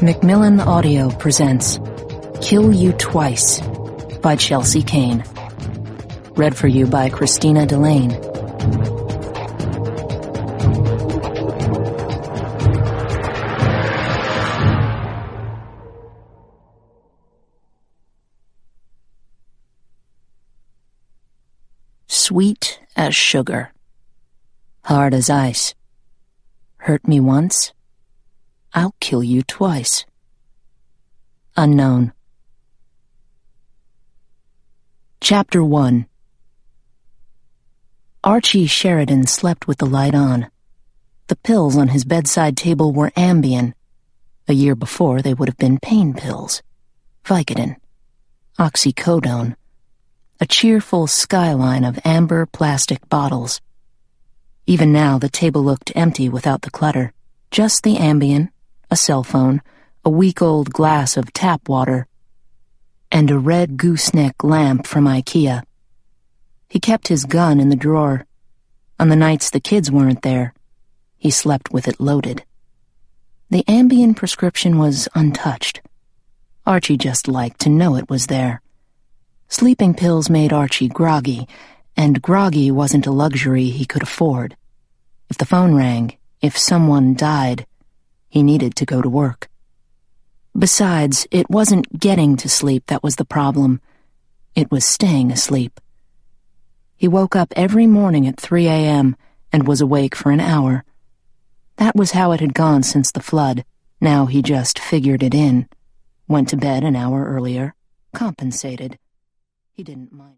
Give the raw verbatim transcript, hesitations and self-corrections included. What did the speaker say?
Macmillan Audio presents Kill You Twice by Chelsea Cain. Read for you by Christina Delane. Sweet as sugar. Hard as ice. Hurt me once, I'll kill you twice. Unknown. Chapter one. Archie Sheridan slept with the light on. The pills on his bedside table were Ambien. A year before, they would have been pain pills. Vicodin. Oxycodone. A cheerful skyline of amber plastic bottles. Even now, the table looked empty without the clutter. Just the Ambien, a cell phone, a week-old glass of tap water, and a red gooseneck lamp from IKEA. He kept his gun in the drawer. On the nights the kids weren't there, he slept with it loaded. The Ambien prescription was untouched. Archie just liked to know it was there. Sleeping pills made Archie groggy, and groggy wasn't a luxury he could afford. If the phone rang, if someone died, he needed to go to work. Besides, it wasn't getting to sleep that was the problem. It was staying asleep. He woke up every morning at three a.m. and was awake for an hour. That was how it had gone since the flood. Now he just figured it in. Went to bed an hour earlier. Compensated. He didn't mind.